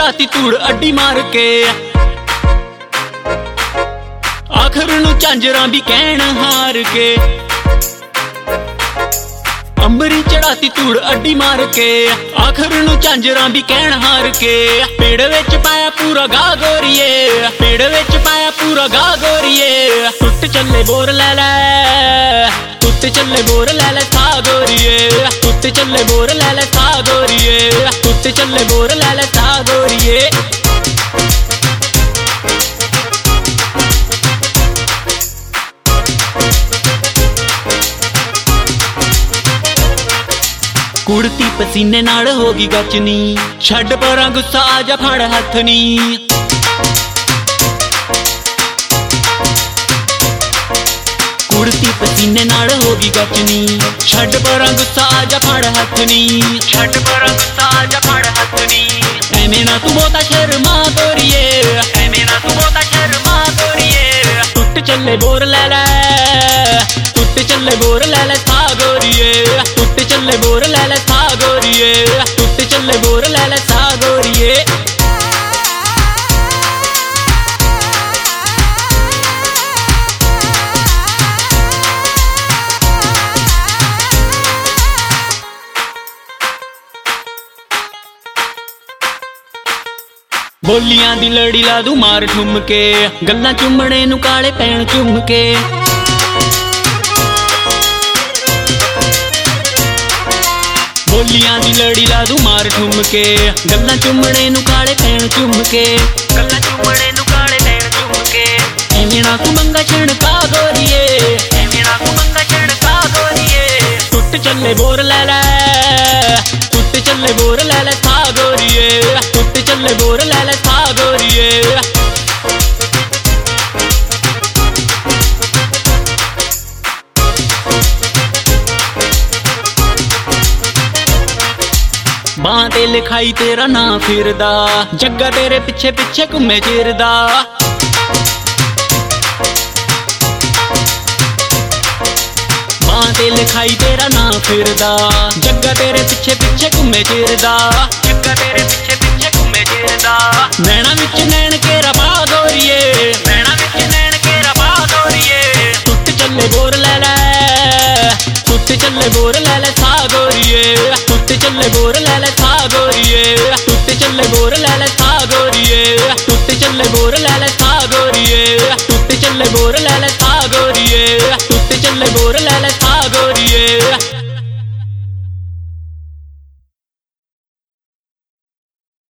चढ़ाती तूड़ अड्डी मार के, आखिर नू झांजरां भी कहण हार के। अंबरी चढ़ाती तूड़ अड्डी मार के, आखिर नू झांजरां भी कहण हार के। पेड़ विच पाया पूरा गा गोरिए, पेड़ विच पाया पूरा गा गोरिए। टुट चले बोर लै लै, टुट चले बोर लै लै था गोरिए, टुट चले बोर लै लै था गोरिए, टुट चले बोर लै लै था गोरिए। कुड़ती पसीने नाल होगी गचनी, छड्ड परां गुस्सा आजा फड़ हथ नी। कुड़ती पसीने नाल होगी गचनी, छड्ड परां गुस्सा आजा फड़ हथ नी, छड्ड परां गुस्सा आजा फड़ हथ नी। ऐवें ना तू बहुता शर्मा गोरिए, ऐवें ना तू बहुता शर्मा गोरिए। टुट चले बोर लै लै, टुट चले बोर लै लै था गोरिए, टुट चले बोर लै लै था गोरिए, टुट चले बोर लै लै था गोरिए। बोलियां दी लड़ी ला दू मार ठुम के, गल्लां चुम्मणे नू काले पैण चुम के। बोलियां दी लड़ी ला दू मार ठुम के, गल्लां चुम्मणे नू काले पैण चुम के, गल्लां चुम्मणे नू काले पैण चुम के। ऐवें ना तू मंगा छिड़का गोरिए, ऐवें ना तू मंगा छिड़का गोरिए। टुट चले बोर लै लै, टुट चले बोर लै लै था गोरिए, टुट चले बोर लै लै था गोरिए। बां ते लिखाई तेरा ना फिरदा, जग्गा तेरे पिछे पिछे घूमे चिरदा। बां ते लिखाई तेरा ना फिरदा, जग्गा तेरे पिछे पिछे घूमे चिरदा, जग्गा तेरे पिछे पिछे घूमे चिरदा। नैना विच नैन केरा पा गोरिए, नैना विच नैन केरा पा गोरिए। टुट चले बोर लै लै, टुट चले बोर लै लै था गोरिए, टुट चले बोर लै लै था गोरिए, टुट चले बोर लै लै था गोरिए, टुट चले बोर लै लै था गोरिए, टुट चले बोर लै लै था